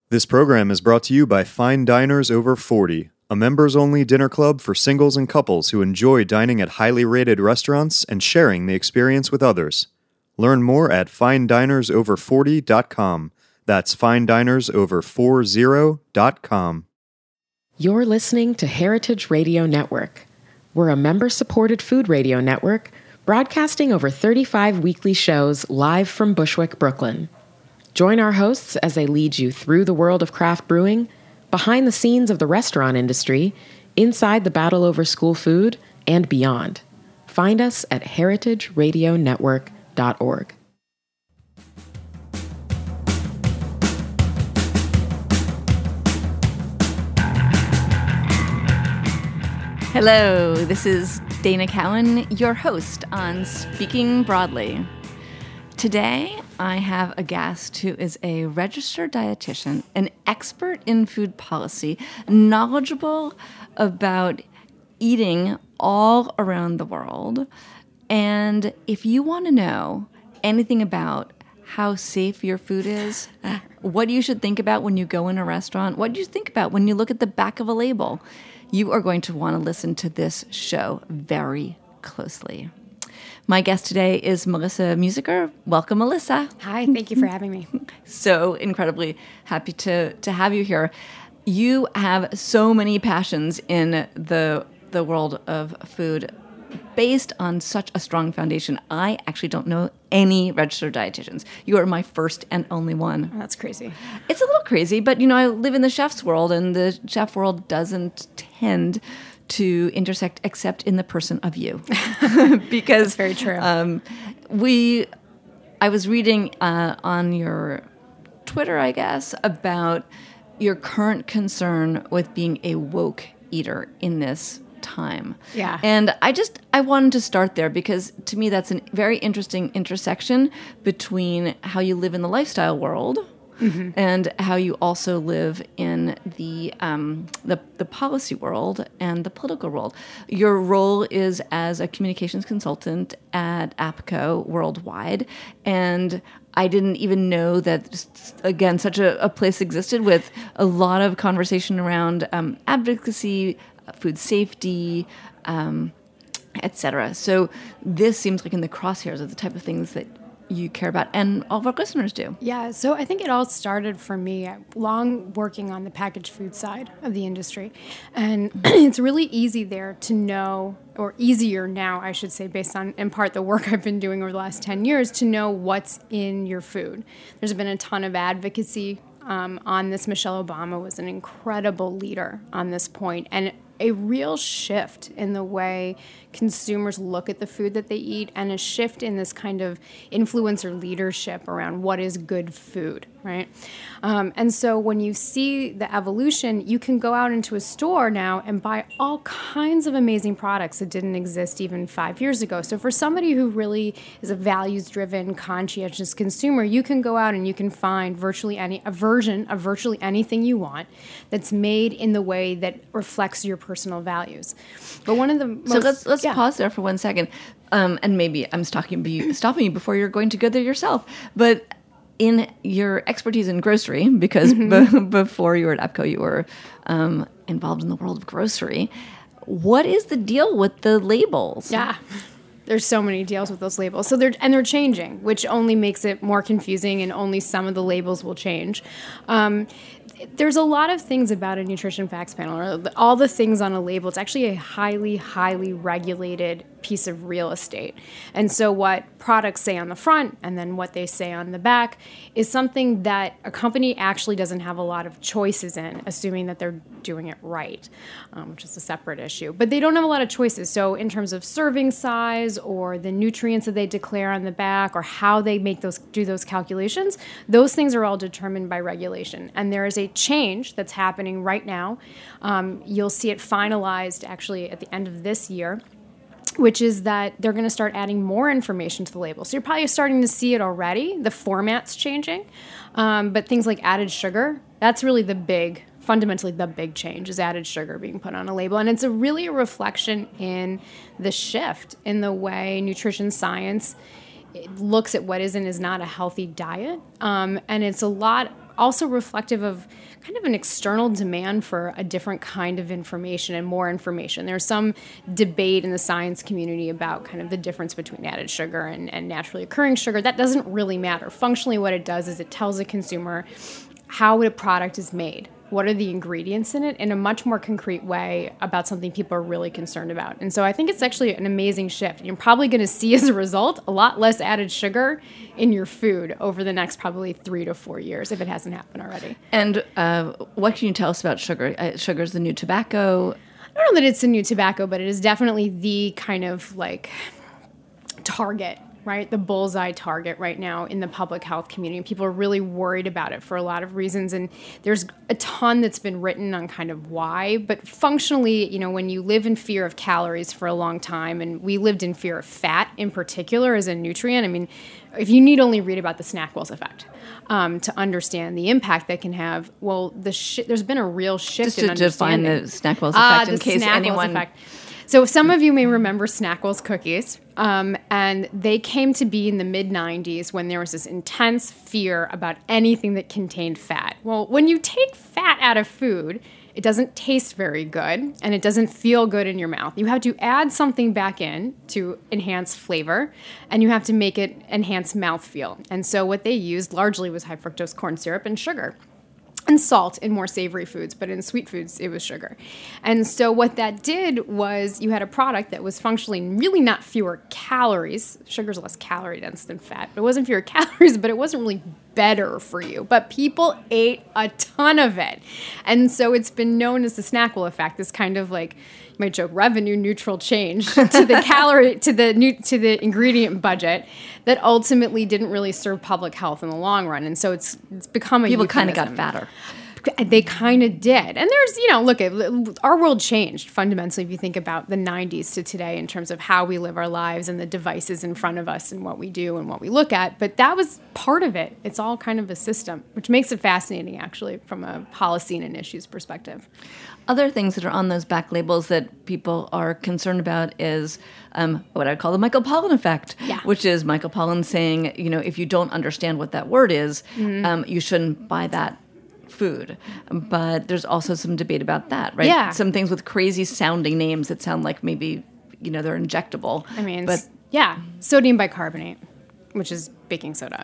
This program is brought to you by Fine Diners Over 40, a members-only dinner club for singles and couples who enjoy dining at highly rated restaurants and sharing the experience with others. Learn more at FineDinersOver40.com. That's FineDinersOver40.com. You're listening to Heritage Radio Network. We're a member-supported food radio network broadcasting over 35 weekly shows live from Bushwick, Brooklyn. Join our hosts as they lead you through the world of craft brewing, behind the scenes of the restaurant industry, inside the battle over school food, and beyond. Find us at heritageradionetwork.org. Hello, this is Dana Cowan, your host on Speaking Broadly. Today, I have a guest who is a registered dietitian, an expert in food policy, knowledgeable about eating all around the world. And if you want to know anything about how safe your food is, what you should think about when you go in a restaurant, what do you think about when you look at the back of a label, you are going to want to listen to this show very closely. My guest today is Melissa Musiker. Welcome, Melissa. Hi, thank you for having me. So incredibly happy to have you here. You have so many passions in the world of food based on such a strong foundation. I actually don't know any registered dietitians. You are my first and only one. Oh, that's crazy. It's a little crazy, but I live in the chef's world, and the chef world doesn't tend to intersect except in the person of you. Because that's very true. I was reading on your Twitter, I guess, about your current concern with being a woke eater in this time. Yeah. And I wanted to start there because to me that's a very interesting intersection between how you live in the lifestyle world and how you also live in the policy world and the political world. Your role is as a communications consultant at APCO worldwide, and I didn't even know that, again, such a place existed with a lot of conversation around advocacy, food safety, etc. So this seems like in the crosshairs of the type of things that you care about, and all of our listeners do. Yeah, so I think it all started for me long working on the packaged food side of the industry. And it's really easy there to know, or easier now, I should say, based on, in part, the work I've been doing over the last 10 years, to know what's in your food. There's been a ton of advocacy on this. Michelle Obama was an incredible leader on this point, and a real shift in the way consumers look at the food that they eat, and a shift in this kind of influencer leadership around what is good food, right? And so when you see the evolution, you can go out into a store now and buy all kinds of amazing products that didn't exist even 5 years ago. So for somebody who really is a values-driven, conscientious consumer, you can go out and you can find a version of virtually anything you want that's made in the way that reflects your personal values. But one of the most... So let's pause there for 1 second. And maybe I'm stopping you before you're going to go there yourself. But in your expertise in grocery, because before you were at APCO, you were involved in the world of grocery. What is the deal with the labels? Yeah. There's so many deals with those labels. So they're changing, which only makes it more confusing, and only some of the labels will change. There's a lot of things about a nutrition facts panel, or all the things on a label. It's actually a highly, highly regulated piece of real estate. And so what products say on the front and then what they say on the back is something that a company actually doesn't have a lot of choices in, assuming that they're doing it right, which is a separate issue. But they don't have a lot of choices. So in terms of serving size or the nutrients that they declare on the back, or how they do those calculations, those things are all determined by regulation. And there is a change that's happening right now. You'll see it finalized actually at the end of this year, which is that they're going to start adding more information to the label. So you're probably starting to see it already. The format's changing. But things like added sugar, that's really fundamentally the big change, is added sugar being put on a label. And it's really a reflection in the shift in the way nutrition science looks at what is and is not a healthy diet. And it's a lot also reflective of kind of an external demand for a different kind of information and more information. There's some debate in the science community about kind of the difference between added sugar and naturally occurring sugar. That doesn't really matter. Functionally, what it does is it tells the consumer how a product is made. What are the ingredients in it in a much more concrete way about something people are really concerned about. And so I think it's actually an amazing shift. You're probably going to see as a result a lot less added sugar in your food over the next probably 3 to 4 years if it hasn't happened already. And what can you tell us about sugar? Sugar is the new tobacco. I don't know that it's the new tobacco, but it is definitely the kind of like target, right? The bullseye target right now in the public health community. People are really worried about it for a lot of reasons. And there's a ton that's been written on kind of why. But functionally, you know, when you live in fear of calories for a long time, and we lived in fear of fat in particular as a nutrient, I mean, if you need only read about the Snackwells effect to understand the impact that can have, well, there's been a real shift in understanding. Just to define the Snackwells effect in case Snackwells anyone... effect. So some of you may remember Snackwells cookies, and they came to be in the mid-'90s when there was this intense fear about anything that contained fat. Well, when you take fat out of food, it doesn't taste very good, and it doesn't feel good in your mouth. You have to add something back in to enhance flavor, and you have to make it enhance mouthfeel. And so what they used largely was high fructose corn syrup and sugar. And salt in more savory foods, but in sweet foods, it was sugar. And so what that did was you had a product that was functionally really not fewer calories. Sugar's less calorie dense than fat, but it wasn't fewer calories, but it wasn't really better for you. But people ate a ton of it. And so it's been known as the Snackwell effect, this kind of like, you might joke, revenue neutral change to the to the ingredient budget that ultimately didn't really serve public health in the long run. And so it's become a People kind of euphemism. got fatter. They kind of did. And there's, you know, look, our world changed fundamentally if you think about the 90s to today in terms of how we live our lives and the devices in front of us and what we do and what we look at. But that was part of it. It's all kind of a system, which makes it fascinating, actually, from a policy and an issues perspective. Other things that are on those back labels that people are concerned about is what I call the Michael Pollan effect, which is Michael Pollan saying, you know, if you don't understand what that word is, you shouldn't buy that food. But there's also some debate about that, right? Yeah. Some things with crazy sounding names that sound like maybe, you know, they're injectable. I mean, but sodium bicarbonate, which is baking soda.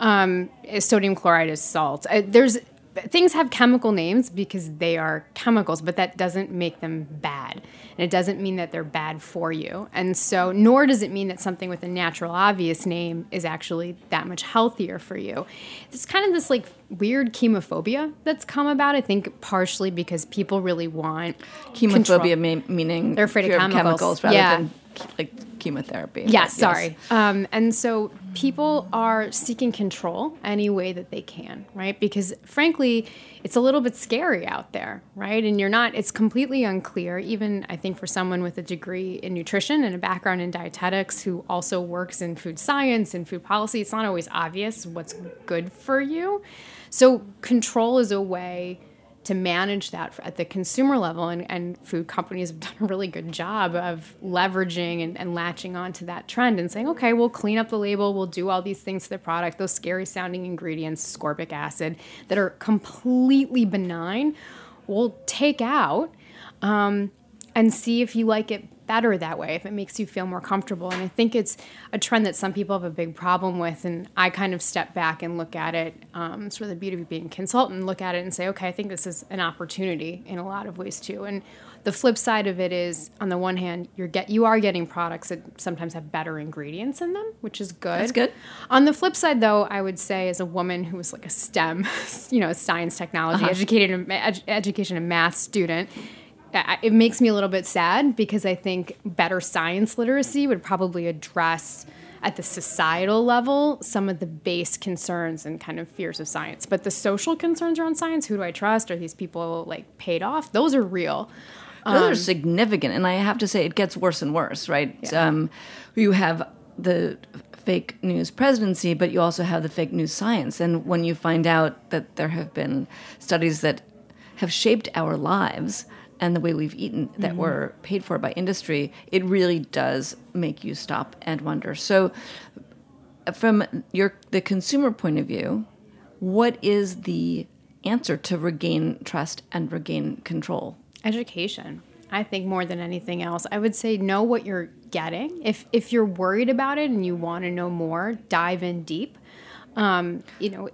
Sodium chloride is salt. Things have chemical names because they are chemicals, but that doesn't make them bad. And it doesn't mean that they're bad for you. And so, nor does it mean that something with a natural, obvious name is actually that much healthier for you. It's kind of this like weird chemophobia that's come about, I think partially because people really want chemophobia, meaning they're afraid of chemicals rather than like chemotherapy. Yes, sorry. And so people are seeking control any way that they can, right? Because frankly, it's a little bit scary out there, right? And it's completely unclear, even I think for someone with a degree in nutrition and a background in dietetics who also works in food science and food policy, it's not always obvious what's good for you. So control is a way to manage that at the consumer level, and food companies have done a really good job of leveraging and latching onto that trend and saying, okay, we'll clean up the label, we'll do all these things to the product, those scary sounding ingredients, ascorbic acid, that are completely benign, we'll take out and see if you like it better that way, if it makes you feel more comfortable. And I think it's a trend that some people have a big problem with, and I kind of step back and look at it, sort of the beauty of being a consultant, look at it and say, okay, I think this is an opportunity in a lot of ways too. And the flip side of it is, on the one hand, you are getting products that sometimes have better ingredients in them, which is good. That's good. On the flip side, though, I would say as a woman who was like a STEM, science, technology, education and math student, it makes me a little bit sad because I think better science literacy would probably address at the societal level some of the base concerns and kind of fears of science. But the social concerns around science, who do I trust? Are these people like paid off? Those are real. Those are significant. And I have to say it gets worse and worse, right? Yeah. You have the fake news presidency, but you also have the fake news science. And when you find out that there have been studies that have shaped our lives and the way we've eaten that were paid for by industry, it really does make you stop and wonder. So from the consumer point of view, what is the answer to regain trust and regain control? Education. I think more than anything else, I would say know what you're getting. If you're worried about it and you want to know more, dive in deep. And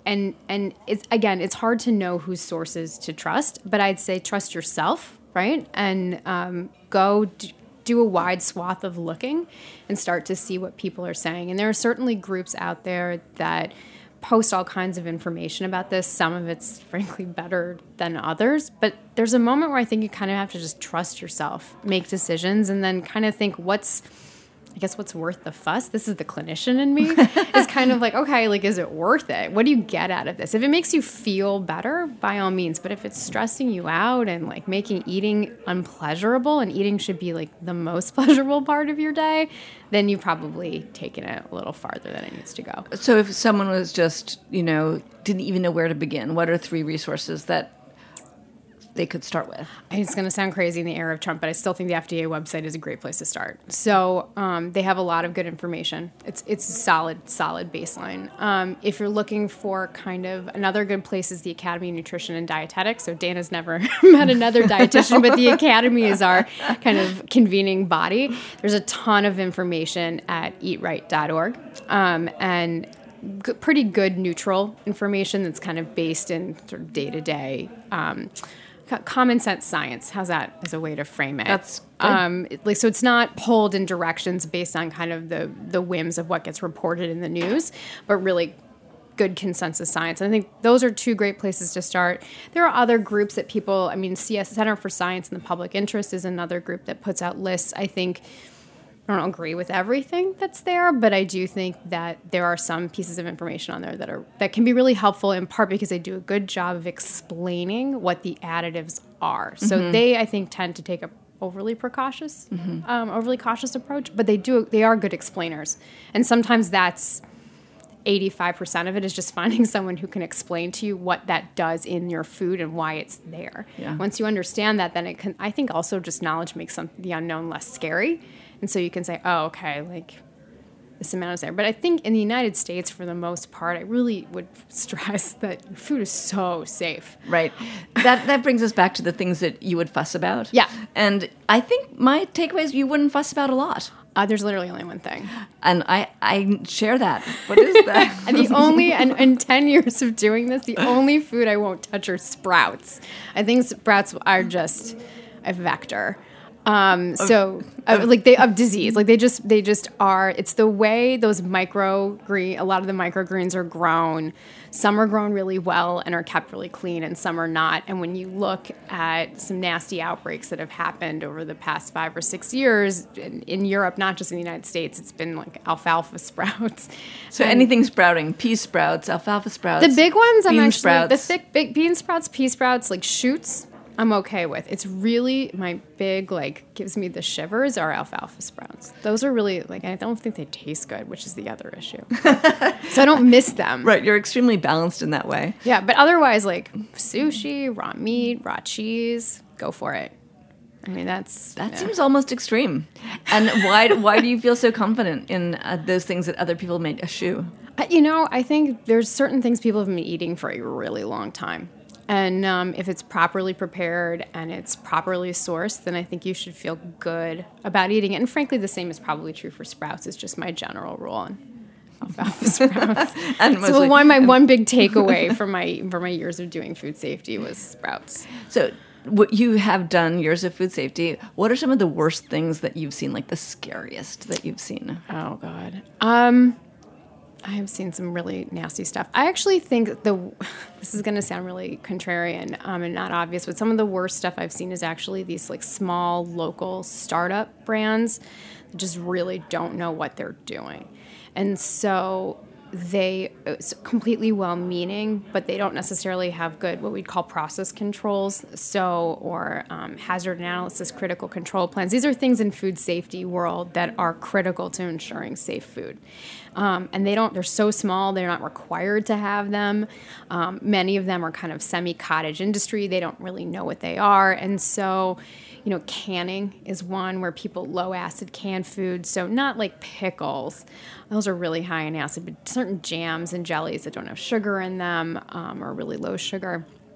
it's hard to know whose sources to trust, but I'd say trust yourself, right? And do a wide swath of looking and start to see what people are saying. And there are certainly groups out there that post all kinds of information about this. Some of it's frankly better than others, but there's a moment where I think you kind of have to just trust yourself, make decisions, and then kind of think what's worth the fuss. This is the clinician in me. Is kind of like, okay, like, is it worth it? What do you get out of this? If it makes you feel better, by all means. But if it's stressing you out and like making eating unpleasurable, and eating should be like the most pleasurable part of your day, then you've probably taken it a little farther than it needs to go. So if someone was just, didn't even know where to begin, what are 3 resources that they could start with? It's going to sound crazy in the era of Trump, but I still think the FDA website is a great place to start. So they have a lot of good information. It's a solid baseline. If you're looking for kind of another good place is the Academy of Nutrition and Dietetics. So Dana's never met another dietitian, but the Academy is our kind of convening body. There's a ton of information at eatright.org. And pretty good neutral information that's kind of based in sort of day-to-day common sense science. How's that as a way to frame it? That's good. So it's not pulled in directions based on kind of the whims of what gets reported in the news, but really good consensus science. And I think those are 2 great places to start. There are other groups that CS Center for Science and the Public Interest is another group that puts out lists. I think I don't agree with everything that's there, but I do think that there are some pieces of information on there that can be really helpful, in part because they do a good job of explaining what the additives are. So they, I think, tend to take a overly cautious approach, but they are good explainers. And sometimes that's 85% of it is just finding someone who can explain to you what that does in your food and why it's there. Yeah. Once you understand that, then it can, I think also just knowledge makes the unknown less scary. And so you can say, oh, okay, like this amount is there. But I think in the United States, for the most part, I really would stress that food is so safe. Right. That brings us back to the things that you would fuss about. Yeah. And I think my takeaway is you wouldn't fuss about a lot. There's literally only one thing. And I share that. What is that? And in 10 years of doing this, the only food I won't touch are sprouts. I think sprouts are just a vector. Of disease. Like they just are. It's the way those a lot of the microgreens are grown. Some are grown really well and are kept really clean, and some are not. And when you look at some nasty outbreaks that have happened over the past 5 or 6 years in Europe, not just in the United States, it's been like alfalfa sprouts. So anything sprouting, pea sprouts, alfalfa sprouts. The big ones, sprouts. The thick big bean sprouts, pea sprouts, like shoots, I'm okay with. It's really my big, gives me the shivers are alfalfa sprouts. Those are really, I don't think they taste good, which is the other issue. So I don't miss them. Right, you're extremely balanced in that way. Yeah, but otherwise, sushi, raw meat, raw cheese, go for it. I mean, that seems almost extreme. And why do you feel so confident in those things that other people may eschew? I think there's certain things people have been eating for a really long time. And if it's properly prepared and it's properly sourced, then I think you should feel good about eating it. And frankly, the same is probably true for sprouts. It's just my general rule on alfalfa sprouts. And so my one big takeaway from my years of doing food safety was sprouts. So you have done years of food safety. What are some of the worst things that you've seen, like the scariest that you've seen? Oh, God. I have seen some really nasty stuff. I actually think this is going to sound really contrarian and not obvious, but some of the worst stuff I've seen is actually these small local startup brands that just really don't know what they're doing. And so it's completely well-meaning, but they don't necessarily have good, what we'd call process controls, or hazard analysis, critical control plans. These are things in food safety world that are critical to ensuring safe food. And they're so small, they're not required to have them. Many of them are kind of semi-cottage industry. They don't really know what they are. And so, canning is one where people low acid can food. So not like pickles. Those are really high in acid, but certain jams and jellies that don't have sugar in them are really low sugar.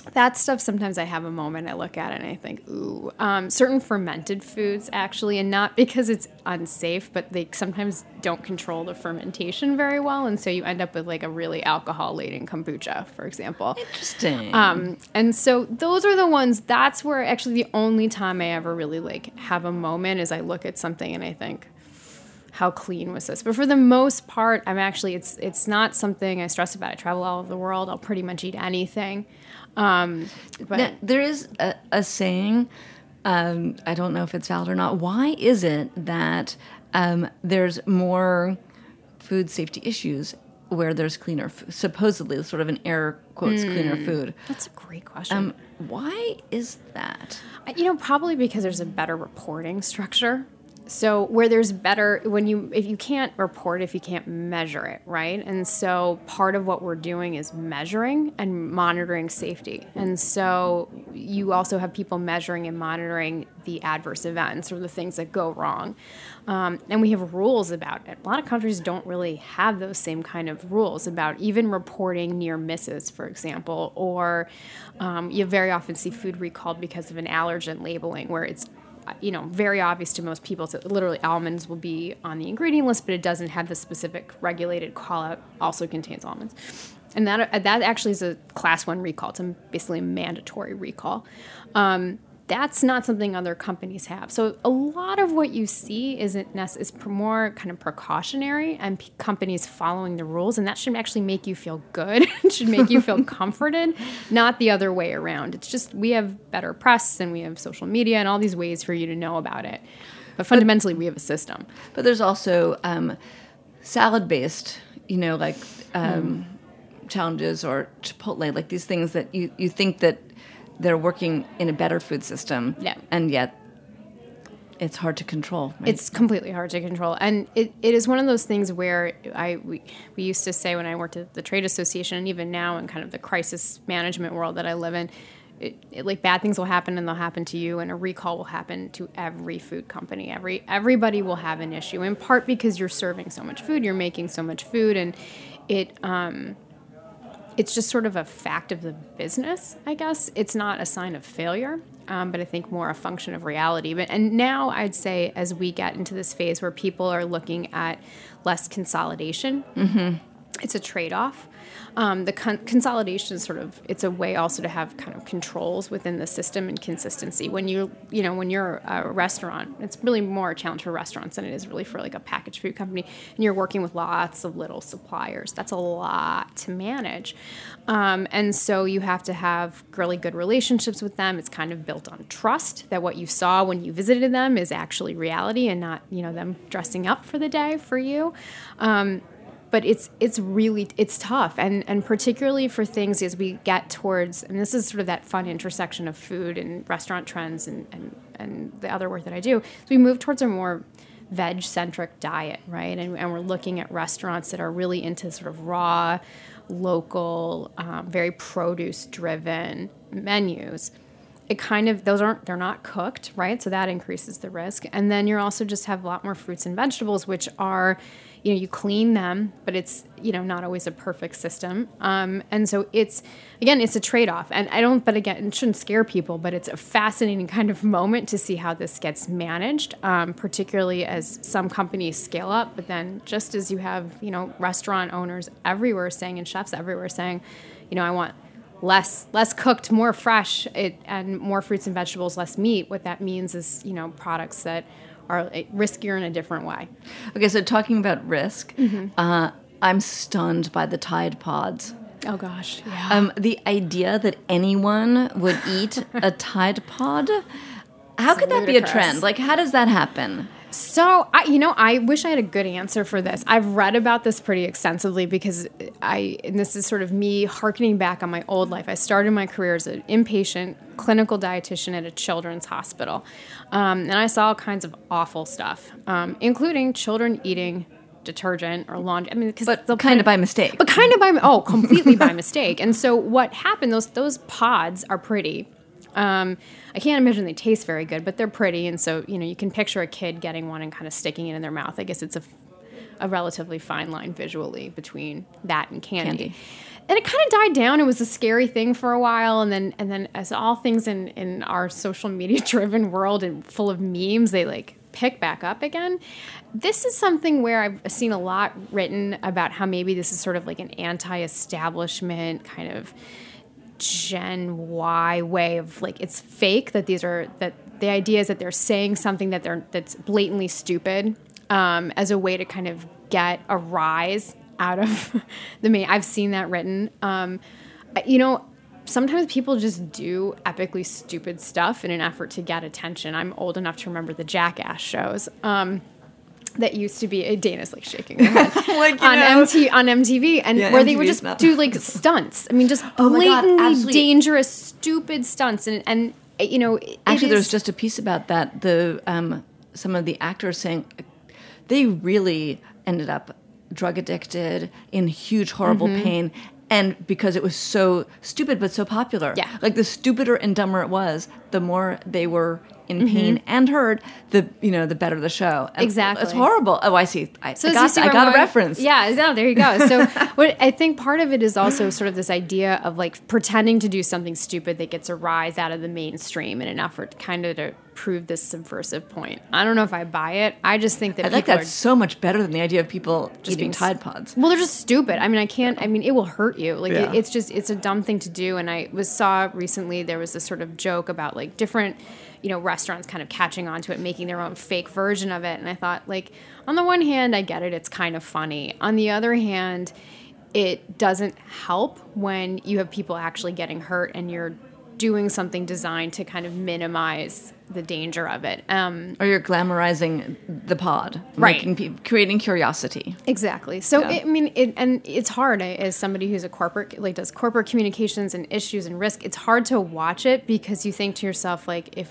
that stuff, sometimes I have a moment, I look at it and I think, ooh. Certain fermented foods, actually, and not because it's unsafe, but they sometimes don't control the fermentation very well, and so you end up with like a really alcohol-laden kombucha, for example. Interesting. And so those are the ones, that's where actually the only time I ever really like have a moment is I look at something and I think, how clean was this? But for the most part, I'm actually, it's not something I stress about. I travel all over the world. I'll pretty much eat anything. But now, there is a saying, I don't know if it's valid or not. Why is it that there's more food safety issues where there's cleaner food, supposedly sort of an air quotes cleaner food? That's a great question. Why is that? Probably because there's a better reporting structure. So where there's better, if you can't report, if you can't measure it, right? And so part of what we're doing is measuring and monitoring safety. And so you also have people measuring and monitoring the adverse events or the things that go wrong. And we have rules about it. A lot of countries don't really have those same kind of rules about even reporting near misses, for example, or you very often see food recalled because of an allergen labeling where it's very obvious to most people. So literally almonds will be on the ingredient list, but it doesn't have the specific regulated call out, also contains almonds. And that actually is a class 1 recall. It's basically a mandatory recall. That's not something other companies have. So a lot of what you see is more kind of precautionary and companies following the rules, and that should actually make you feel good. It should make you feel comforted, not the other way around. It's just we have better press and we have social media and all these ways for you to know about it. But fundamentally, we have a system. But there's also salad-based, challenges or Chipotle, like these things that you think that they're working in a better food system, and yet it's hard to control. Right? It's completely hard to control. And it is one of those things where we used to say when I worked at the trade association, and even now in kind of the crisis management world that I live in, like bad things will happen and they'll happen to you, and a recall will happen to every food company. Everybody will have an issue, in part because you're serving so much food, you're making so much food, and it's just sort of a fact of the business, I guess. It's not a sign of failure, but I think more a function of reality. And now I'd say as we get into this phase where people are looking at less consolidation, it's a trade-off. The consolidation is it's a way also to have kind of controls within the system and consistency. When you're a restaurant, it's really more a challenge for restaurants than it is really for like a packaged food company. And you're working with lots of little suppliers. That's a lot to manage. And so you have to have really good relationships with them. It's kind of built on trust that what you saw when you visited them is actually reality and not, them dressing up for the day for you. But it's tough, and particularly for things as we get towards, and this is sort of that fun intersection of food and restaurant trends and the other work that I do, so we move towards a more veg-centric diet, right? And we're looking at restaurants that are really into sort of raw, local, very produce-driven menus. They're not cooked, right? So that increases the risk. And then you also just have a lot more fruits and vegetables, which are, you clean them, but it's, not always a perfect system. And so it's a trade-off. And it shouldn't scare people, but it's a fascinating kind of moment to see how this gets managed, particularly as some companies scale up. But then just as you have, restaurant owners everywhere saying, and chefs everywhere saying, I want less cooked, more fresh, and more fruits and vegetables, less meat. What that means is, products that are riskier in a different way. Okay, so talking about risk, I'm stunned by the Tide Pods. Oh gosh, yeah. The idea that anyone would eat a Tide Pod, how could that be a trend? Like, how does that happen? So, I wish I had a good answer for this. I've read about this pretty extensively because and this is sort of me hearkening back on my old life. I started my career as an inpatient clinical dietitian at a children's hospital. And I saw all kinds of awful stuff, including children eating detergent or laundry. But kind of by mistake. Completely by mistake. And so what happened, those pods are pretty. I can't imagine they taste very good, but they're pretty. And so, you can picture a kid getting one and kind of sticking it in their mouth. I guess it's a relatively fine line visually between that and candy. it kind of died down. It was a scary thing for a while, and then as all things in our social media driven world and full of memes, they like pick back up again. This is something where I've seen a lot written about how maybe this is sort of like an anti-establishment kind of Gen Y way of like, it's fake, that the idea is that they're saying something that's blatantly stupid as a way to kind of get a rise out of the main. I've seen that written. Sometimes people just do epically stupid stuff in an effort to get attention. I'm old enough to remember the Jackass shows. That used to be, Dana's like shaking her head, on MTV, and where they would just do like stunts. I mean, just blatantly dangerous, stupid stunts, and actually, there's just a piece about that. Some of the actors saying they really ended up drug addicted, in huge, horrible pain. And because it was so stupid but so popular. Yeah. Like the stupider and dumber it was, the more they were in pain and hurt, the better the show. And exactly. It's horrible. Oh, I see. I got a reference. Yeah, there you go. So what I think part of it is also sort of this idea of like pretending to do something stupid that gets a rise out of the mainstream in an effort kind of to prove this subversive point. I don't know if I buy it. I just think that I think that's so much better than the idea of people just eating Tide Pods. Well, they're just stupid. I mean, it will hurt you. Like it's a dumb thing to do. And I saw recently there was this sort of joke about like different, restaurants kind of catching on to it, making their own fake version of it. And I thought, like, on the one hand, I get it. It's kind of funny. On the other hand, it doesn't help when you have people actually getting hurt and you're doing something designed to kind of minimize the danger of it. Or you're glamorizing the pod. Right. Creating curiosity. Exactly. So, it's hard as somebody who's does corporate communications and issues and risk, it's hard to watch it because you think to yourself, like, if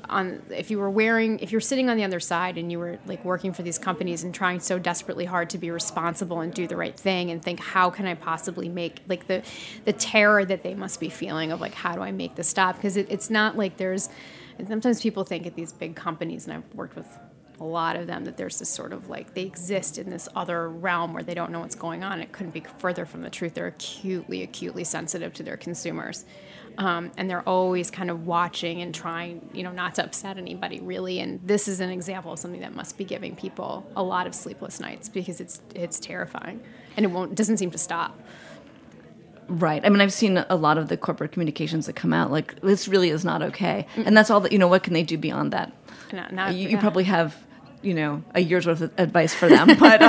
you're sitting on the other side and you were like working for these companies and trying so desperately hard to be responsible and do the right thing and think, how can I possibly make like the terror that they must be feeling of like, how do I make this stop? Because it's not like sometimes people think at these big companies, and I've worked with a lot of them, that there's this sort of like they exist in this other realm where they don't know what's going on. It couldn't be further from the truth. They're acutely sensitive to their consumers. And they're always kind of watching and trying, not to upset anybody really. And this is an example of something that must be giving people a lot of sleepless nights because it's terrifying and it doesn't seem to stop. Right. I mean, I've seen a lot of the corporate communications that come out like, this really is not okay. And that's all that, what can they do beyond that? You probably have, a year's worth of advice for them. But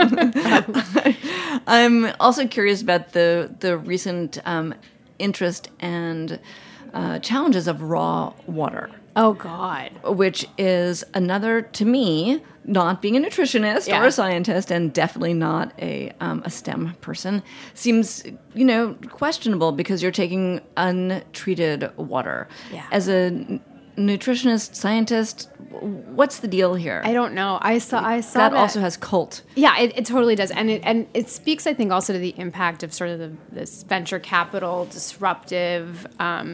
I'm also curious about the recent interest and challenges of raw water. Oh, God. Which is another, to me, not being a nutritionist or a scientist, and definitely not a STEM person, seems, questionable because you're taking untreated water. Yeah. As a nutritionist, scientist, what's the deal here? I don't know. I saw that also has cult. Yeah, it totally does, and it speaks, I think, also to the impact of sort of this venture capital disruptive,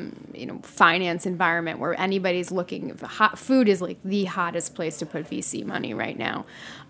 finance environment where anybody's looking. Food is like the hottest place to put VC money right now,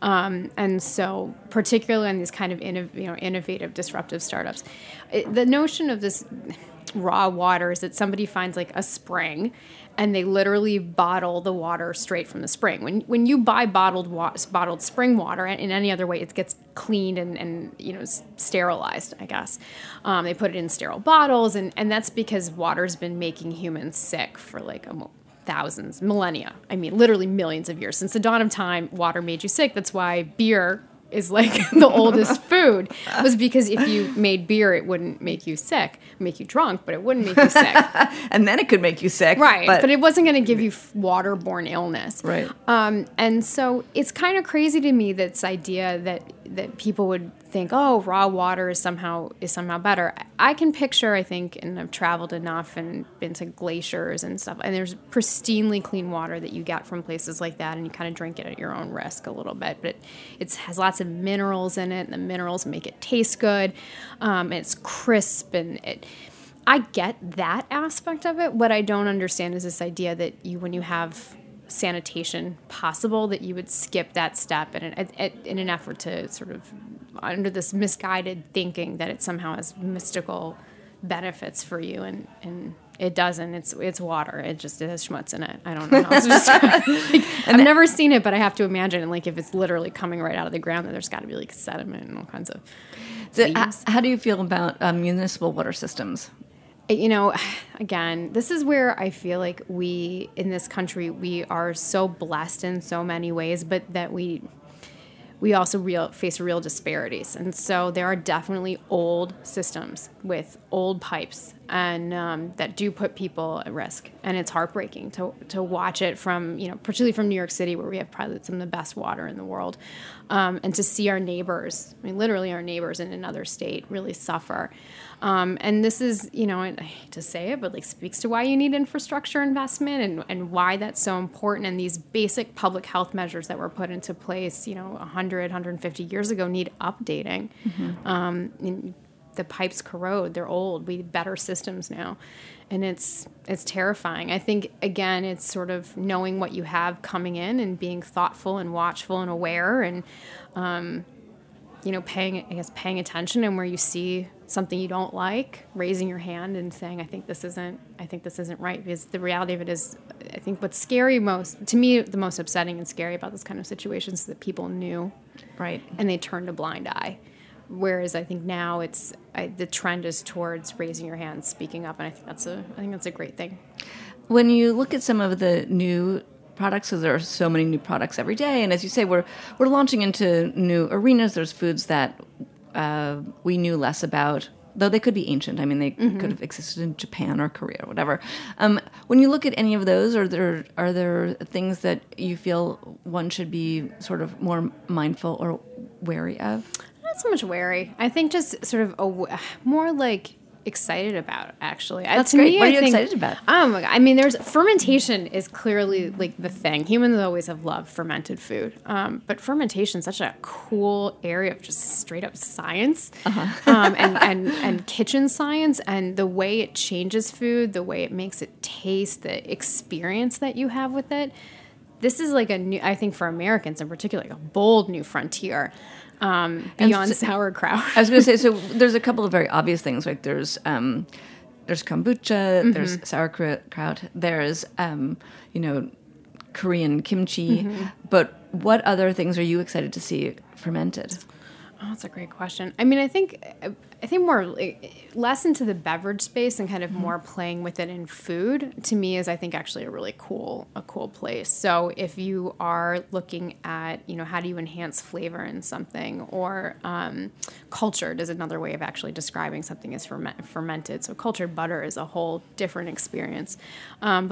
and so particularly in these kind of innovative, disruptive startups, the notion of this raw water is that somebody finds like a spring and they literally bottle the water straight from the spring. When you buy bottled spring water, and in any other way, it gets cleaned and sterilized, I guess. They put it in sterile bottles, and that's because water's been making humans sick for like millennia. I mean, literally millions of years. Since the dawn of time, water made you sick. That's why beer is like the oldest food, was because if you made beer, it wouldn't make you sick, make you drunk, but it wouldn't make you sick. And then it could make you sick. Right, but it wasn't going to give you waterborne illness. Right. And so it's kind of crazy to me, this idea that people would think, oh, raw water is somehow better. I can picture, I think, and I've traveled enough and been to glaciers and stuff, and there's pristinely clean water that you get from places like that, and you kind of drink it at your own risk a little bit. But it has lots of minerals in it, and the minerals make it taste good. And it's crisp, and I get that aspect of it. What I don't understand is this idea that when you have sanitation possible, that you would skip that step in an effort to sort of under this misguided thinking that it somehow has mystical benefits for you, and it doesn't. It's water. It has schmutz in it. I don't know how else to describe it. I've never seen it, but I have to imagine, like, if it's literally coming right out of the ground, then there's got to be like sediment and all kinds of things. How do you feel about municipal water systems? You know, again, this is where I feel like we, in this country, we are so blessed in so many ways, but that we also face real disparities. And so there are definitely old systems with old pipes and that do put people at risk. And it's heartbreaking to watch it from, particularly from New York City, where we have probably some of the best water in the world. And to see our neighbors, literally our neighbors in another state really suffer. And this is, I hate to say it, but like speaks to why you need infrastructure investment and why that's so important. And these basic public health measures that were put into place, 100, 150 years ago need updating. Mm-hmm. The pipes corrode. They're old. We have better systems now. And it's terrifying. I think, again, it's sort of knowing what you have coming in and being thoughtful and watchful and aware and, paying attention, and where you see something you don't like, raising your hand and saying, I think this isn't right. Because the reality of it is, I think what's scary to me, the most upsetting and scary about this kind of situations is that people knew, right, and they turned a blind eye. Whereas I think now the trend is towards raising your hand, speaking up, and I think that's a great thing. When you look at some of the new products, because there are so many new products every day, and as you say, we're launching into new arenas. There's foods that we knew less about, though they could be ancient. I mean, they could have existed in Japan or Korea or whatever. When you look at any of those, are there things that you feel one should be sort of more mindful or wary of? Not so much wary. I think just sort of more like excited about, actually. That's great. What are you excited about? There's fermentation is clearly like the thing. Humans always have loved fermented food, but fermentation is such a cool area of just straight up science, and kitchen science, and the way it changes food, the way it makes it taste, the experience that you have with it. This is like I think for Americans in particular, like a bold new frontier. Beyond sauerkraut. I was going to say, so there's a couple of very obvious things. Like there's kombucha, there's sauerkraut, there's Korean kimchi. But what other things are you excited to see fermented? Oh, that's a great question. I think more less into the beverage space and kind of more playing with it in food, to me, is I think actually a really cool place. So if you are looking at, how do you enhance flavor in something, or cultured is another way of actually describing something as fermented. So cultured butter is a whole different experience. And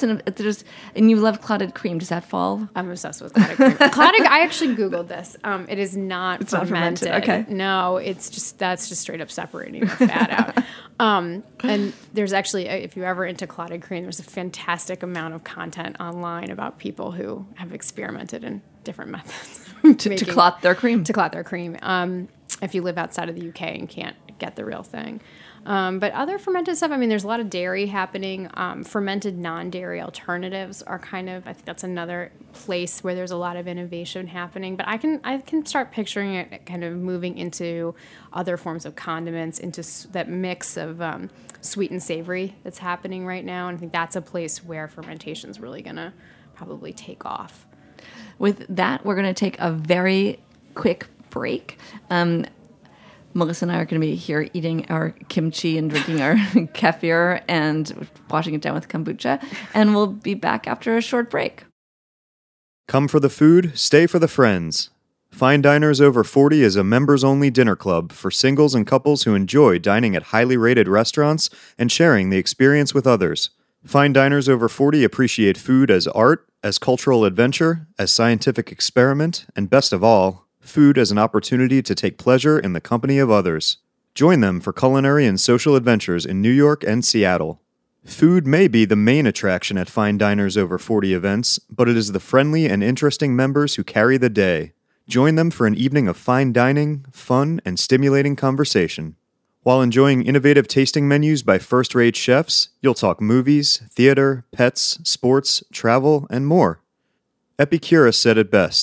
you love clotted cream. Does that fall? I'm obsessed with clotted cream. I actually Googled this. It is not fermented. Okay. No, that's just straight up separating the fat out. And there's actually, if you're ever into clotted cream, there's a fantastic amount of content online about people who have experimented in different methods to clot their cream. If you live outside of the UK and can't get the real thing. But other fermented stuff, there's a lot of dairy happening. Fermented non-dairy alternatives are I think that's another place where there's a lot of innovation happening. But I can start picturing it kind of moving into other forms of condiments, into that mix of sweet and savory that's happening right now. And I think that's a place where fermentation is really going to probably take off. With that, we're going to take a very quick break. Melissa and I are going to be here eating our kimchi and drinking our kefir and washing it down with kombucha. And we'll be back after a short break. Come for the food, stay for the friends. Fine Diners Over 40 is a members-only dinner club for singles and couples who enjoy dining at highly rated restaurants and sharing the experience with others. Fine Diners Over 40 appreciate food as art, as cultural adventure, as scientific experiment, and best of all, food as an opportunity to take pleasure in the company of others. Join them for culinary and social adventures in New York and Seattle. Food may be the main attraction at Fine Diners Over 40 events, but it is the friendly and interesting members who carry the day. Join them for an evening of fine dining, fun, and stimulating conversation. While enjoying innovative tasting menus by first-rate chefs, you'll talk movies, theater, pets, sports, travel, and more. Epicurus said it best: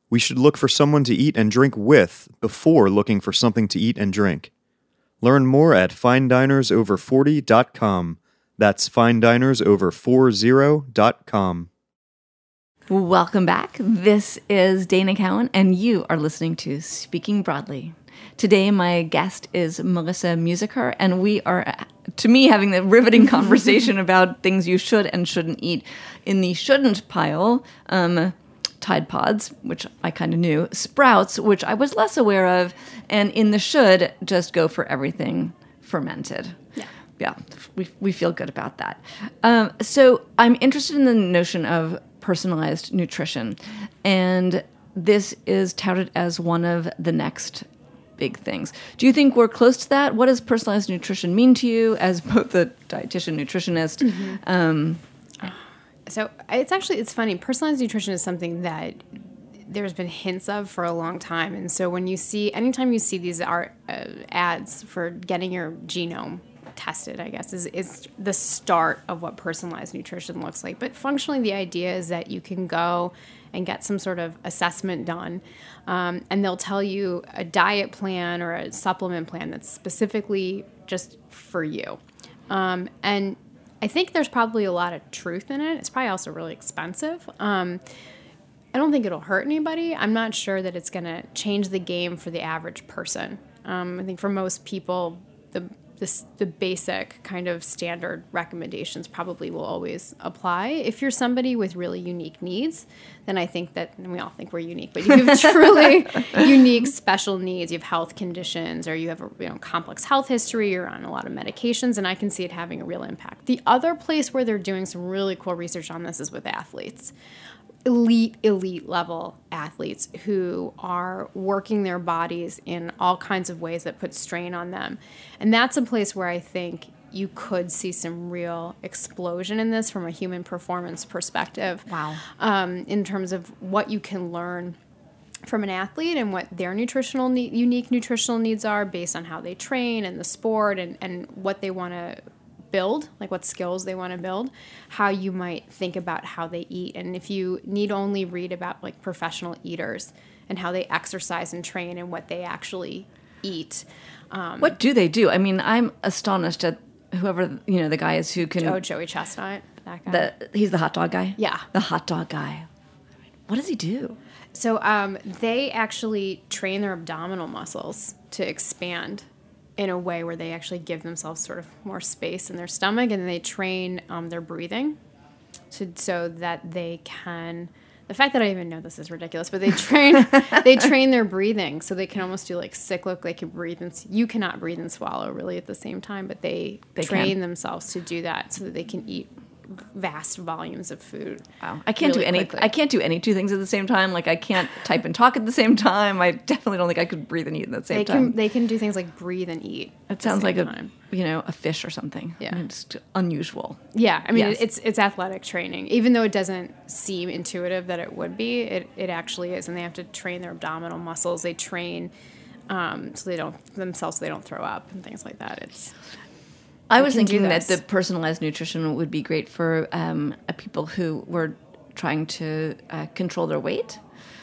We should look for someone to eat and drink with before looking for something to eat and drink. Learn more at finedinersover40.com. That's finedinersover40.com. Welcome back. This is Dana Cowan, and you are listening to Speaking Broadly. Today, my guest is Melissa Musiker, and we are, to me, having the riveting conversation about things you should and shouldn't eat. In the shouldn't pile, Tide Pods, which I kind of knew, Sprouts, which I was less aware of, and in the should, just go for everything fermented. Yeah, we feel good about that. So I'm interested in the notion of personalized nutrition, and this is touted as one of the next big things. Do you think we're close to that? What does personalized nutrition mean to you as both a dietitian, nutritionist? So it's funny. Personalized nutrition is something that there's been hints of for a long time. And so anytime you see these ads for getting your genome tested, I guess, is the start of what personalized nutrition looks like. But functionally, the idea is that you can go and get some sort of assessment done, and they'll tell you a diet plan or a supplement plan that's specifically just for you. And I think there's probably a lot of truth in it. It's probably also really expensive. I don't think it'll hurt anybody. I'm not sure that it's going to change the game for the average person. I think for most people, the basic kind of standard recommendations probably will always apply. If you're somebody with really unique needs, then I think that, and we all think we're unique, but you have truly unique special needs. You have health conditions, or you have a complex health history, you're on a lot of medications, and I can see it having a real impact. The other place where they're doing some really cool research on this is with athletes. Elite level athletes who are working their bodies in all kinds of ways that put strain on them. And that's a place where I think you could see some real explosion in this from a human performance perspective. Wow. In terms of what you can learn from an athlete and what their unique nutritional needs are based on how they train and the sport and what they want to build, like what skills they want to build, how you might think about how they eat. And if you need only read about like professional eaters and how they exercise and train and what they actually eat. What do they do? I mean, I'm astonished at whoever, the guy is who can... Joey Chestnut, that guy. He's the hot dog guy? Yeah. The hot dog guy. What does he do? So they actually train their abdominal muscles to expand in a way where they actually give themselves sort of more space in their stomach, and they train their breathing so that they can... The fact that I even know this is ridiculous, but they train their breathing so they can almost do like cyclic. They can breathe and you cannot breathe and swallow really at the same time, but they train themselves to do that so that they can eat vast volumes of food. Wow. I can't do any two things at the same time. Like I can't type and talk at the same time. I definitely don't think I could breathe and eat at the same time. They can do things like breathe and eat. It sounds like a fish or something. Yeah. It's unusual. Yeah. I mean, yes. It's athletic training. Even though it doesn't seem intuitive that it would be, it actually is. And they have to train their abdominal muscles. They train so they don't throw up and things like that. I was thinking that the personalized nutrition would be great for people who were trying to control their weight,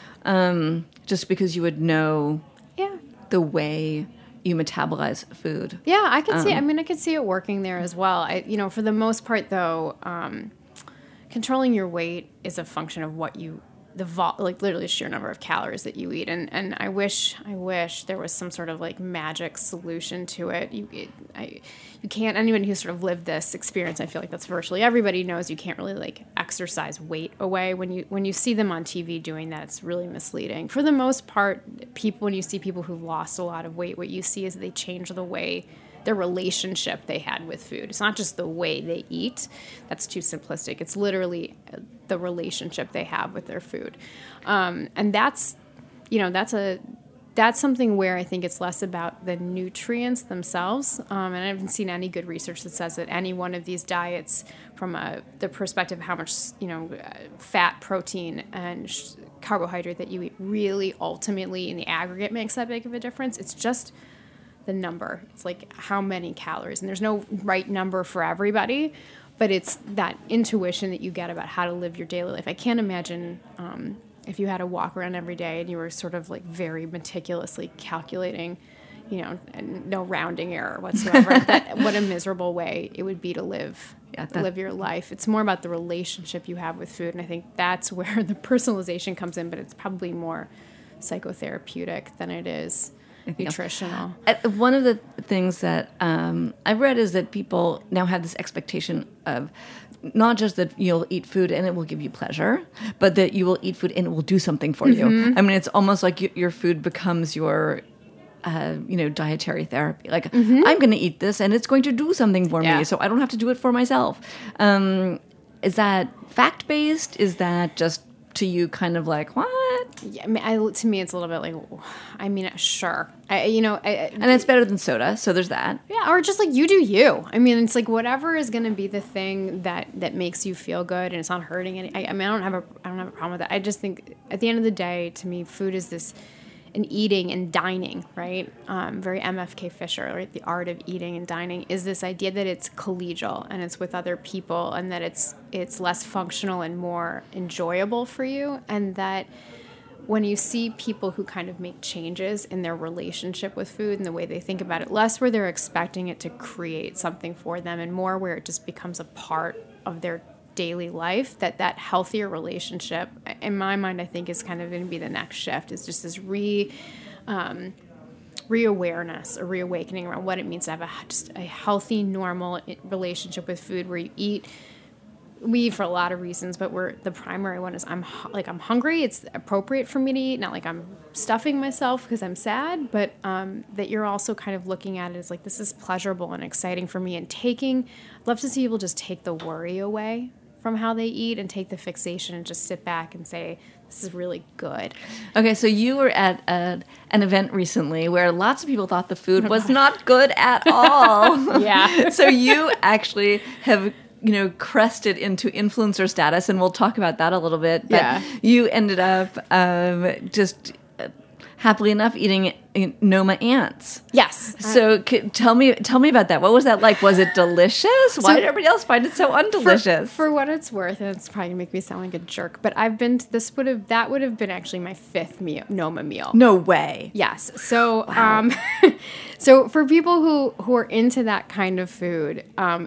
just because you would know the way you metabolize food. Yeah, I could see. I could see it working there as well. For the most part, though, controlling your weight is a function of what you. Literally the sheer number of calories that you eat, and I wish there was some sort of like magic solution to it. You can't. Anyone who's sort of lived this experience, I feel like that's virtually everybody knows. You can't really like exercise weight away. When you see them on TV doing that, it's really misleading. For the most part, when you see people who've lost a lot of weight, what you see is they change the way their relationship they had with food. It's not just the way they eat. That's too simplistic. It's literally the relationship they have with their food. And that's something where I think it's less about the nutrients themselves. And I haven't seen any good research that says that any one of these diets, from the perspective of how much fat, protein, and carbohydrate that you eat, really ultimately in the aggregate makes that big of a difference. It's just the number. It's like how many calories. And there's no right number for everybody, but it's that intuition that you get about how to live your daily life. I can't imagine if you had to walk around every day and you were sort of like very meticulously calculating, and no rounding error whatsoever, what a miserable way it would be to live your life. It's more about the relationship you have with food, and I think that's where the personalization comes in, but it's probably more psychotherapeutic than it is nutritional. One of the things that I've read is that people now have this expectation of not just that you'll eat food and it will give you pleasure, but that you will eat food and it will do something for you. I mean, it's almost like your food becomes your dietary therapy. Like, I'm going to eat this and it's going to do something for me, so I don't have to do it for myself. Is that fact-based? Is that just to you kind of like, what? Yeah, I mean, to me, it's a little bit like, sure. And it's better than soda, so there's that. Yeah, or just like you do you. I mean, it's like whatever is going to be the thing that makes you feel good and it's not hurting any. I don't have a problem with that. I just think at the end of the day, to me, food is and eating and dining, right? Very MFK Fisher, right? The art of eating and dining is this idea that it's collegial and it's with other people and that it's less functional and more enjoyable for you, and that when you see people who kind of make changes in their relationship with food and the way they think about it, less where they're expecting it to create something for them and more where it just becomes a part of their daily life, that healthier relationship, in my mind, I think is kind of going to be the next shift, is just this reawareness, a reawakening around what it means to have just a healthy, normal relationship with food where you eat. We eat for a lot of reasons, but the primary one is I'm hungry. It's appropriate for me to eat, not like I'm stuffing myself because I'm sad, but that you're also kind of looking at it as like, this is pleasurable and exciting for me, and I'd love to see people just take the worry away from how they eat and take the fixation and just sit back and say, this is really good. Okay, so you were at an event recently where lots of people thought the food was not good at all. Yeah. So you actually have crested into influencer status, and we'll talk about that a little bit. But you ended up just happily enough eating Noma ants. Yes. So tell me about that. What was that like? Was it delicious? Why did everybody else find it so undelicious? For what it's worth, and it's probably gonna make me sound like a jerk, but I've been to that would have been actually my 5th Noma meal. No way. Yes. So so for people who are into that kind of food,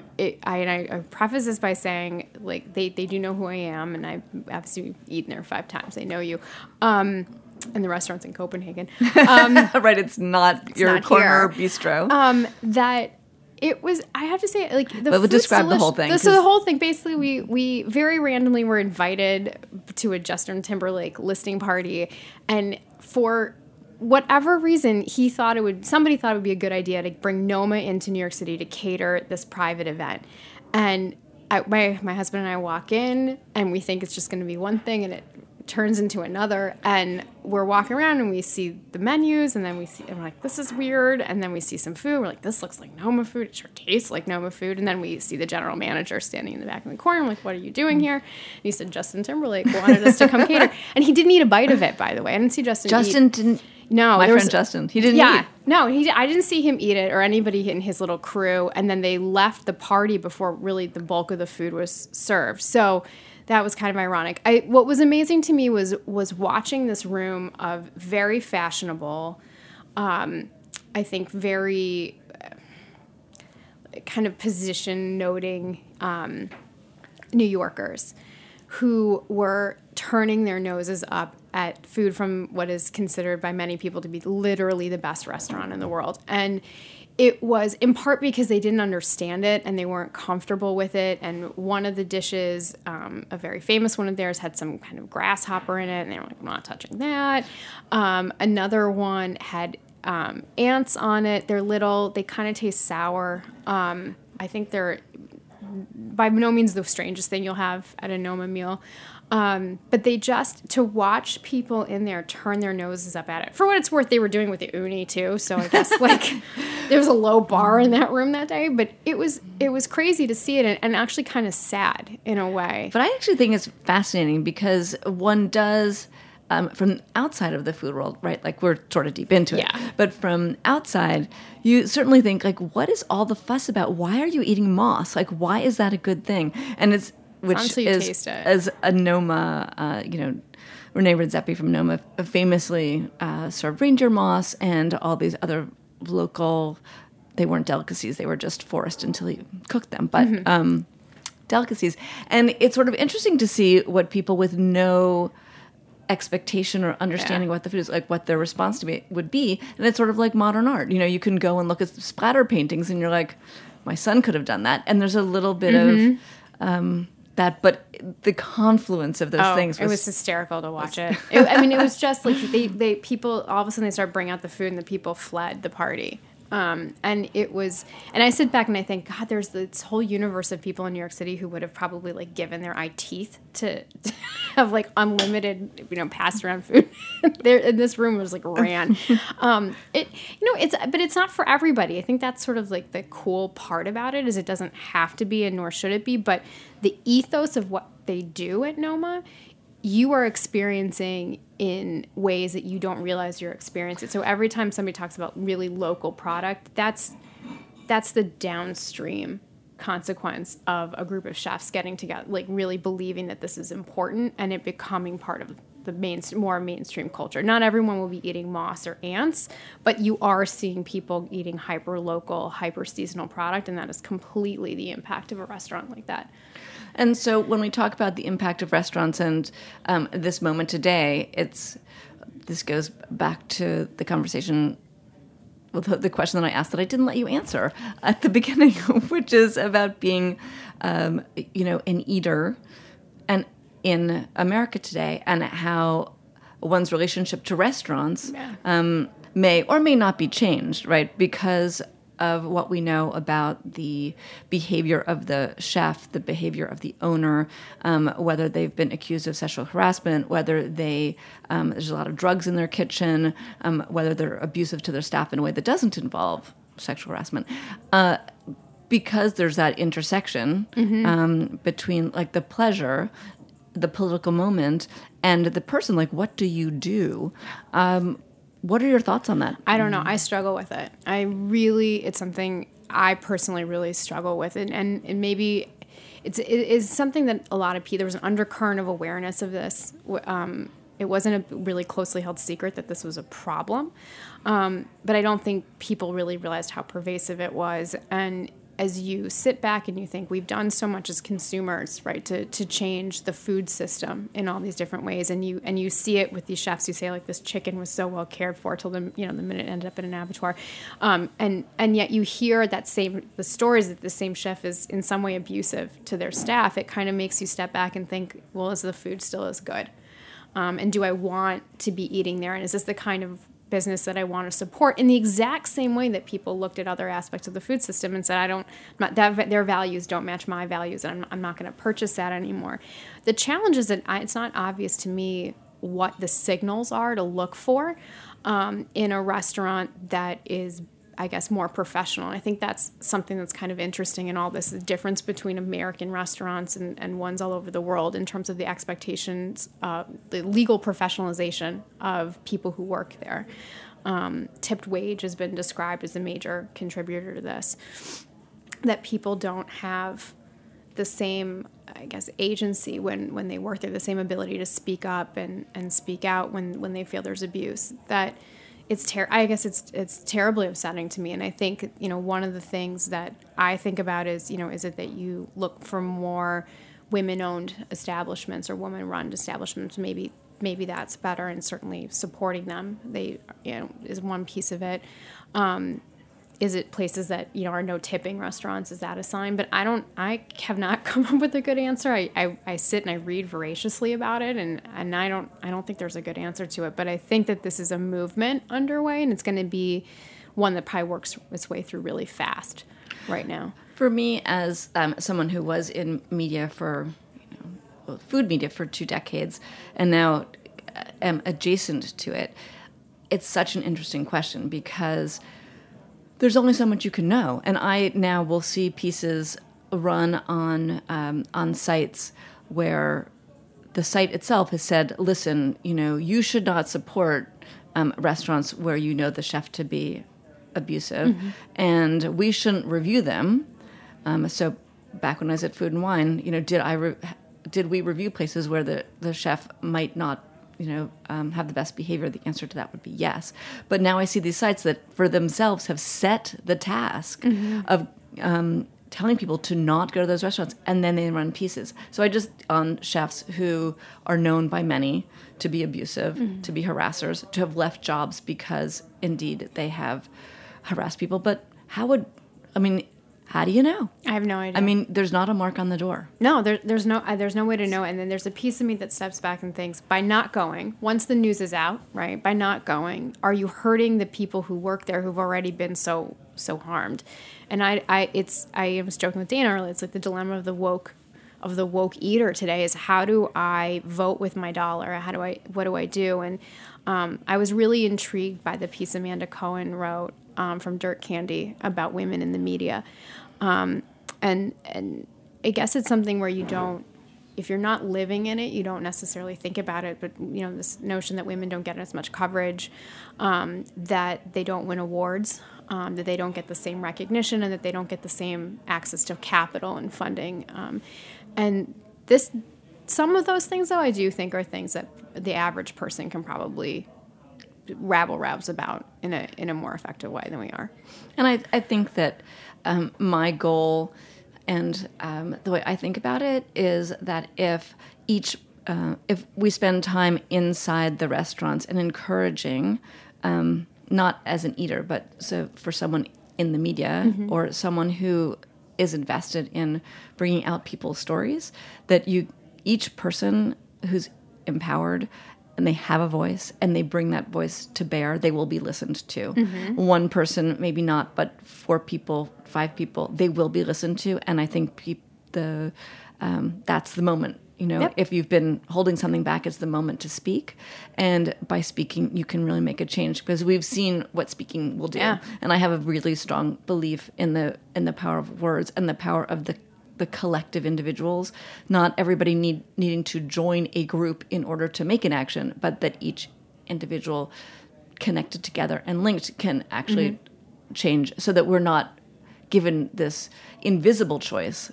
I preface this by saying, like, they do know who I am, and I've obviously eaten there 5 times. They know you. And the restaurant's in Copenhagen. Right, it's not your corner bistro. That it was, I have to say, like, the food. But describe the whole thing. So the whole thing, basically, we very randomly were invited to a Justin Timberlake listing party, and for whatever reason, somebody thought it would be a good idea to bring Noma into New York City to cater this private event, and my husband and I walk in, and we think it's just going to be one thing, and it turns into another, and we're walking around and we see the menus, and then and we're like, this is weird, and then we see some food, we're like, this looks like Noma food, it sure tastes like Noma food, and then we see the general manager standing in the back of the corner, we're like, what are you doing here? And he said Justin Timberlake wanted us to come cater, and he didn't eat a bite of it, by the way. I didn't see Justin didn't. No, my friend Justin, he didn't eat. No, I didn't see him eat it, or anybody in his little crew, and then they left the party before really the bulk of the food was served. So that was kind of ironic. What was amazing to me was watching this room of very fashionable, I think very kind of position-noting New Yorkers who were turning their noses up at food from what is considered by many people to be literally the best restaurant in the world. And it was in part because they didn't understand it and they weren't comfortable with it. And one of the dishes, a very famous one of theirs, had some kind of grasshopper in it, and they were like, I'm not touching that. Another one had ants on it. They're little. They kind of taste sour. I think they're by no means the strangest thing you'll have at a Noma meal. But they to watch people in there turn their noses up at it. For what it's worth, they were doing with the uni too. So I guess there was a low bar in that room that day, but it was crazy to see it and actually kind of sad in a way. But I actually think it's fascinating because one does, from outside of the food world, right? Like we're sort of deep into it. Yeah. But from outside, you certainly think like, what is all the fuss about? Why are you eating moss? Like, why is that a good thing? And which is, as a Noma, Renee Redzepi from Noma famously served reindeer moss and all these other local, they weren't delicacies, they were just forest until he cooked them, but delicacies. And it's sort of interesting to see what people with no expectation or understanding what the food is, like what their response to it would be. And it's sort of like modern art. You know, you can go and look at splatter paintings and you're like, my son could have done that. And there's a little bit of that, but the confluence of those things it was hysterical to watch it. I mean, it was just like they people, all of a sudden they started bringing out the food and the people fled the party. And it was, and I sit back and I think, God, there's this whole universe of people in New York City who would have probably like given their eye teeth to have like unlimited, passed around food. There in this room was like ran. But it's not for everybody. I think that's sort of like the cool part about it is it doesn't have to be, and nor should it be. But the ethos of what they do at Noma, you are experiencing in ways that you don't realize you're experiencing. So every time somebody talks about really local product, that's the downstream consequence of a group of chefs getting together, like really believing that this is important and it becoming part of the more mainstream culture. Not everyone will be eating moss or ants, but you are seeing people eating hyper-local, hyper-seasonal product, and that is completely the impact of a restaurant like that. And so when we talk about the impact of restaurants and this moment today, this goes back to the conversation with the question that I asked that I didn't let you answer at the beginning, which is about being, an eater and in America today, and how one's relationship to restaurants may or may not be changed, right? Because of what we know about the behavior of the chef, the behavior of the owner, whether they've been accused of sexual harassment, whether there's a lot of drugs in their kitchen, whether they're abusive to their staff in a way that doesn't involve sexual harassment. Because there's that intersection between like the pleasure, the political moment, and the person, like what do you do? What are your thoughts on that? I don't know. I struggle with it. It's something I personally really struggle with. And maybe it is something that a lot of people, there was an undercurrent of awareness of this. It wasn't a really closely held secret that this was a problem. But I don't think people really realized how pervasive it was. And as you sit back and you think, we've done so much as consumers, right, to change the food system in all these different ways, and you see it with these chefs who say like this chicken was so well cared for till the minute it ended up in an abattoir, and yet you hear the stories that the same chef is in some way abusive to their staff. It kind of makes you step back and think, well, is the food still as good? And do I want to be eating there? And is this the kind of business that I want to support in the exact same way that people looked at other aspects of the food system and said, their values don't match my values, and I'm not going to purchase that anymore. The challenge is that it's not obvious to me what the signals are to look for in a restaurant that is, I guess, more professional. I think that's something that's kind of interesting in all this, the difference between American restaurants and ones all over the world in terms of the expectations, the legal professionalization of people who work there. Tipped wage has been described as a major contributor to this, that people don't have the same, I guess, agency when they work there, the same ability to speak up and speak out when they feel there's abuse. That I guess it's terribly upsetting to me. And I think, one of the things that I think about is it that you look for more women-owned establishments or women-run establishments? Maybe that's better, and certainly supporting them, is one piece of it. Is it places that, are no tipping restaurants? Is that a sign? But I have not come up with a good answer. I sit and I read voraciously about it, and I don't think there's a good answer to it. But I think that this is a movement underway, and it's going to be one that probably works its way through really fast right now. For me, as someone who was in media for, food media for 2 decades, and now am adjacent to it, it's such an interesting question because there's only so much you can know. And I now will see pieces run on sites where the site itself has said, listen, you should not support restaurants where the chef to be abusive, and we shouldn't review them. So back when I was at Food and Wine, did we review places where the chef might not have the best behavior, the answer to that would be yes. But now I see these sites that for themselves have set the task of telling people to not go to those restaurants, and then they run pieces. So on chefs who are known by many to be abusive, to be harassers, to have left jobs because indeed they have harassed people. But how do you know? I have no idea. I mean, there's not a mark on the door. No, there's no way to know. And then there's a piece of me that steps back and thinks, by not going, once the news is out, right? By not going, are you hurting the people who work there who've already been so harmed? And I was joking with Dana earlier. It's like the dilemma of the woke eater today is, how do I vote with my dollar? What do I do? And I was really intrigued by the piece Amanda Cohen wrote from Dirt Candy about women in the media. And I guess it's something where if you're not living in it, you don't necessarily think about it. But, this notion that women don't get as much coverage, that they don't win awards, that they don't get the same recognition, and that they don't get the same access to capital and funding. And some of those things, though, I do think are things that the average person can probably rabble-rouse about in a more effective way than we are. And I think that my goal and the way I think about it is that if we spend time inside the restaurants and encouraging, not as an eater, but so for someone in the media or someone who is invested in bringing out people's stories, that each person who's empowered and they have a voice and they bring that voice to bear, they will be listened to. One person, maybe not, but 4 people, 5 people, they will be listened to. And I think that's the moment. Yep. If you've been holding something back, it's the moment to speak. And by speaking, you can really make a change, because we've seen what speaking will do. Yeah. And I have a really strong belief in the power of words and the power of the collective individuals, not everybody needing to join a group in order to make an action, but that each individual connected together and linked can actually change, so that we're not given this invisible choice,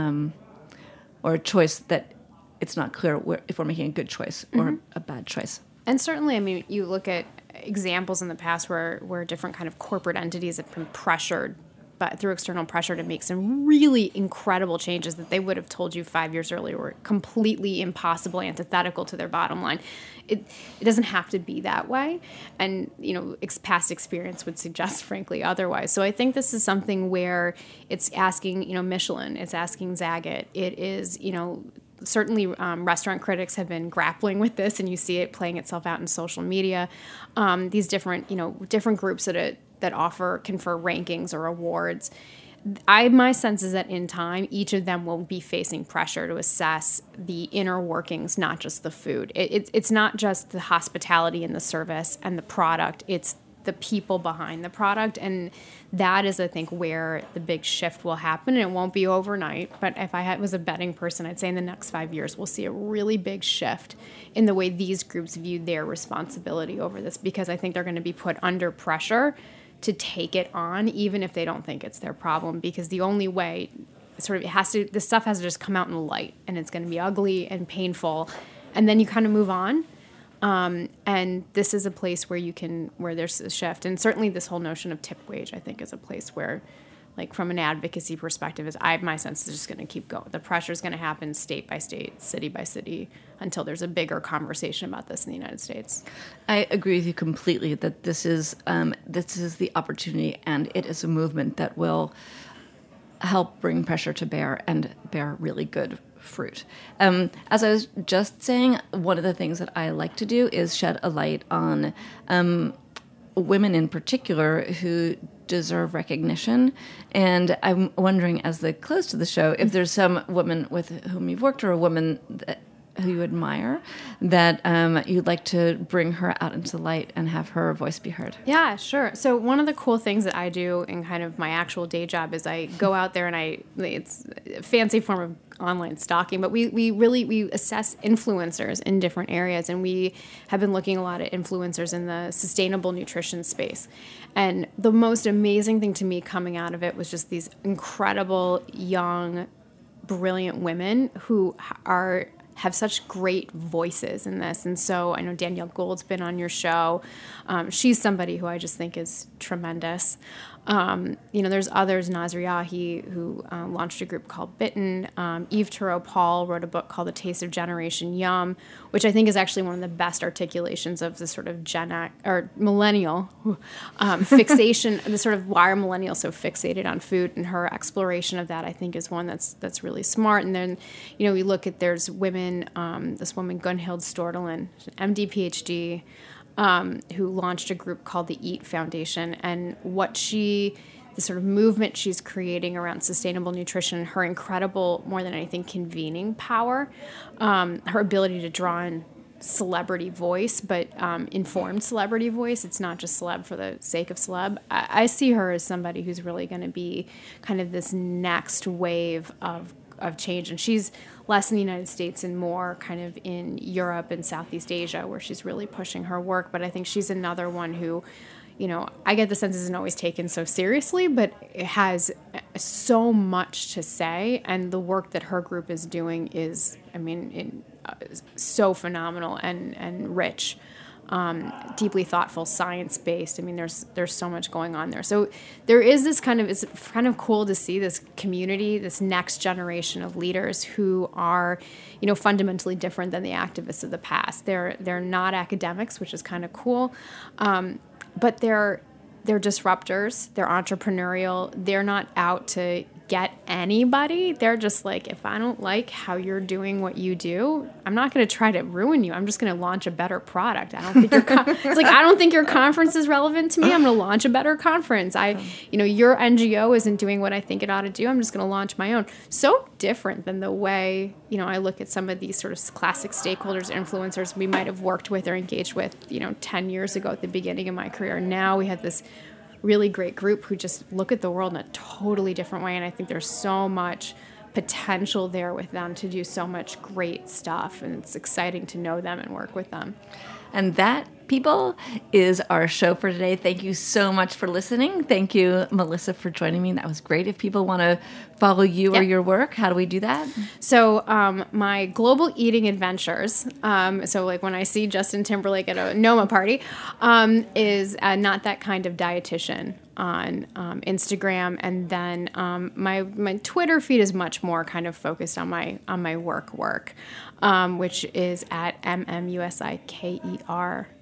or a choice that it's not clear if we're making a good choice or a bad choice. And certainly, you look at examples in the past where different kind of corporate entities have been pressured through external pressure to make some really incredible changes that they would have told you 5 years earlier were completely impossible, antithetical to their bottom line. It doesn't have to be that way. And, past experience would suggest, frankly, otherwise. So I think this is something where it's asking, Michelin, it's asking Zagat. It is, certainly restaurant critics have been grappling with this, and you see it playing itself out in social media. These different groups that confer rankings or awards. My sense is that in time, each of them will be facing pressure to assess the inner workings, not just the food. It's not just the hospitality and the service and the product. It's the people behind the product. And that is, I think, where the big shift will happen. And it won't be overnight. But if I was a betting person, I'd say in the next 5 years, we'll see a really big shift in the way these groups view their responsibility over this, because I think they're going to be put under pressure to take it on, even if they don't think it's their problem, because the only way this stuff has to just come out in the light, and it's going to be ugly and painful, and then you kind of move on. And this is a place where there's a shift. And certainly this whole notion of tip wage, I think, is a place where, like, from an advocacy perspective, my sense is just going to keep going. The pressure is going to happen state by state, city by city, until there's a bigger conversation about this in the United States. I agree with you completely that this is the opportunity, and it is a movement that will help bring pressure to bear and bear really good fruit. As I was just saying, one of the things that I like to do is shed a light on women in particular who deserve recognition. And I'm wondering, as they close to the show, if there's some woman with whom you've worked, or a woman who you admire, that you'd like to bring her out into the light and have her voice be heard. Yeah, sure. So one of the cool things that I do in kind of my actual day job is I go out there and it's a fancy form of online stalking, but we assess influencers in different areas, and we have been looking a lot at influencers in the sustainable nutrition space. And the most amazing thing to me coming out of it was just these incredible, young, brilliant women who have such great voices in this. And so I know Danielle Gould's been on your show. She's somebody who I just think is tremendous. There's others, Nasr Yahi, who launched a group called Bitten. Eve Turow-Paul wrote a book called The Taste of Generation Yum, which I think is actually one of the best articulations of the sort of Gen X or millennial fixation, the sort of why are millennials so fixated on food, and her exploration of that I think is one that's really smart. And then, we look at there's women, this woman Gunhild Stordelin, MD, PhD, who launched a group called the EAT Foundation, and the sort of movement she's creating around sustainable nutrition, her incredible, more than anything, convening power, her ability to draw in celebrity voice, but informed celebrity voice. It's not just celeb for the sake of celeb. I see her as somebody who's really going to be kind of this next wave of change, and she's less in the United States and more kind of in Europe and Southeast Asia, where she's really pushing her work. But I think she's another one who, I get the sense isn't always taken so seriously, but it has so much to say, and the work that her group is doing is, so phenomenal and rich. Deeply thoughtful, science-based. There's so much going on there. So there is it's kind of cool to see this community, this next generation of leaders who are, fundamentally different than the activists of the past. They're not academics, which is kind of cool, but they're disruptors. They're entrepreneurial. They're not out to get anybody. They're just like, if I don't like how you're doing what you do, I'm not going to try to ruin you. I'm just going to launch a better product. I don't think I don't think your conference is relevant to me. I'm going to launch a better conference. Your NGO isn't doing what I think it ought to do. I'm just going to launch my own. So different than the way, I look at some of these sort of classic stakeholders, influencers we might have worked with or engaged with, 10 years ago at the beginning of my career. Now we have this really great group who just look at the world in a totally different way, and I think there's so much potential there with them to do so much great stuff, and it's exciting to know them and work with them. And that, people, is our show for today. Thank you so much for listening. Thank you, Melissa, for joining me. That was great. If people want to follow you or your work, how do we do that? So my global eating adventures, so like when I see Justin Timberlake at a NOMA party, is Not That Kind of Dietitian on Instagram. And then my Twitter feed is much more kind of focused on my work, which is at MMUSIKERD.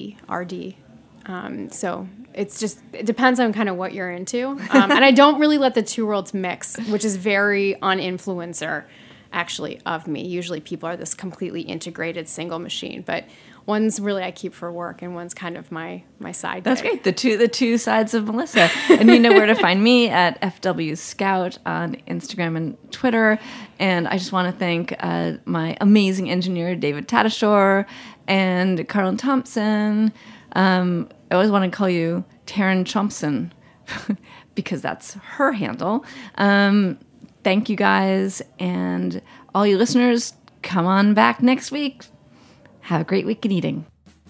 So it depends on kind of what you're into. And I don't really let the two worlds mix, which is very un-influencer actually of me. Usually people are this completely integrated single machine, but one's really I keep for work, and one's kind of my side. That's gig. great. The two sides of Melissa. And you know where to find me at FW Scout on Instagram and Twitter. And I just want to thank my amazing engineer, David Tadashore, and Carolyn Thompson. I always want to call you Taryn Chompson because that's her handle. Thank you guys, and all you listeners, come on back next week. Have a great week in eating.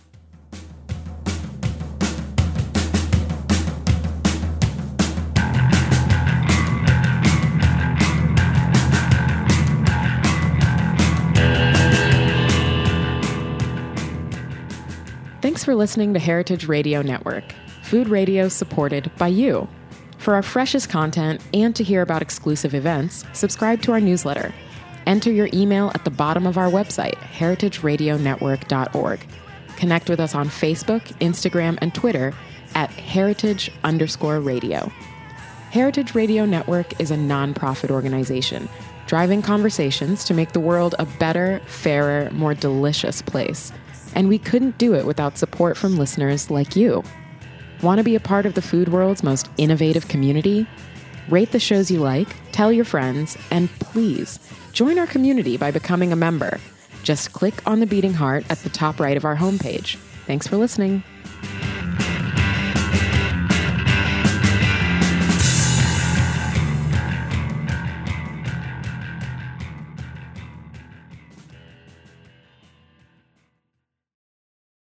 Thanks for listening to Heritage Radio Network, food radio supported by you. For our freshest content and to hear about exclusive events, subscribe to our newsletter. Enter your email at the bottom of our website, heritageradionetwork.org. Connect with us on Facebook, Instagram, and Twitter at heritage_radio. Heritage Radio Network is a nonprofit organization driving conversations to make the world a better, fairer, more delicious place. And we couldn't do it without support from listeners like you. Want to be a part of the food world's most innovative community? Rate the shows you like, tell your friends, and please join our community by becoming a member. Just click on the beating heart at the top right of our homepage. Thanks for listening.